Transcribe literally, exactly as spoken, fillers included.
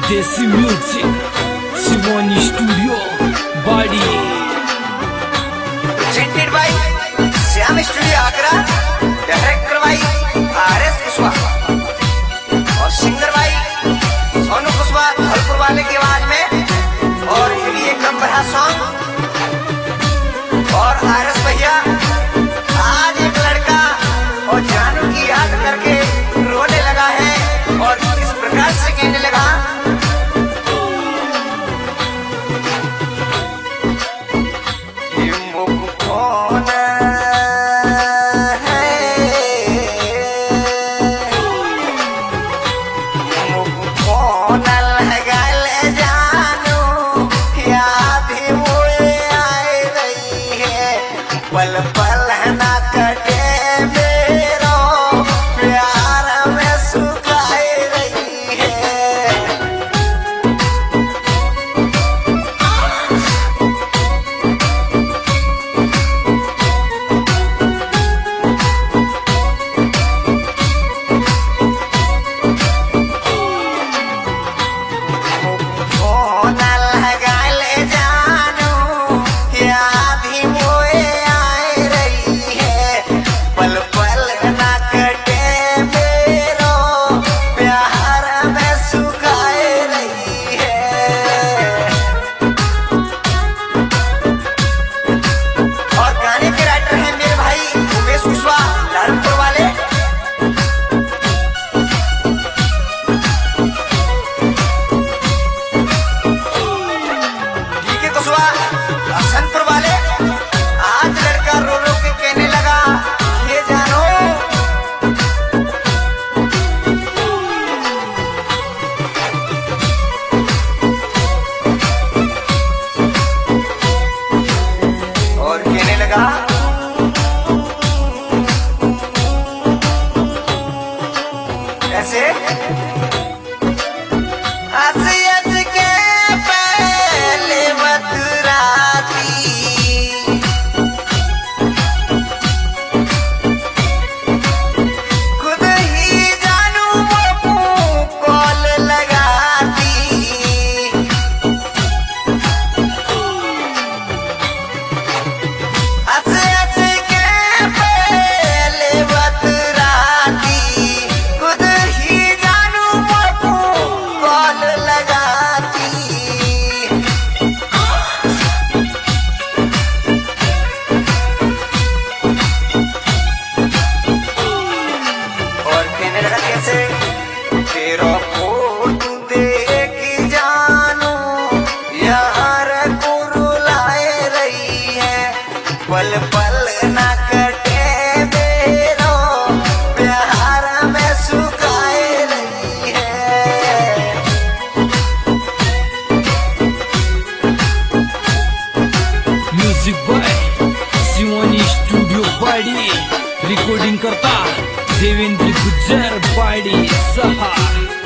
देसी music Shivani studio Bari presented by Shyam studio Agra, director by R S Kushwaha और singer by Sonu Kushwaha Dholpur वाले की आवाज में। और ये भी एक नंबर है सॉन्ग। और आर एस भैया आज एक लड़का और जानू की याद करके रोने लगा है और इस प्रकार से कहने लगा, पल पल ना कटे मेरो प्यार में सुखाए रही है। फोन लगा ले जानू याद ही मोए पल पल ना कटे मेरो प्यार में सुखाए रही है। और गाने के राइटर हैं मेरे भाई उमेश कुशवाहा लालपुर वाले। ठीक है कुशवाहा हसनपुर वाले। आज लड़का रो रो के कहने लगा, और कहने लगा ऐसे, हंस हंस के पहले बतराती खुद ही जानू मुंह कॉल लगाती। तेरा फोटो देख जानू यार को रुलाए रही है, पल पल ना कटे मेरो प्यार में सुखाए रही है। Music by Shivani studio Bari, recording करता देवेंद्र गुज्जर बाड़ी सहा।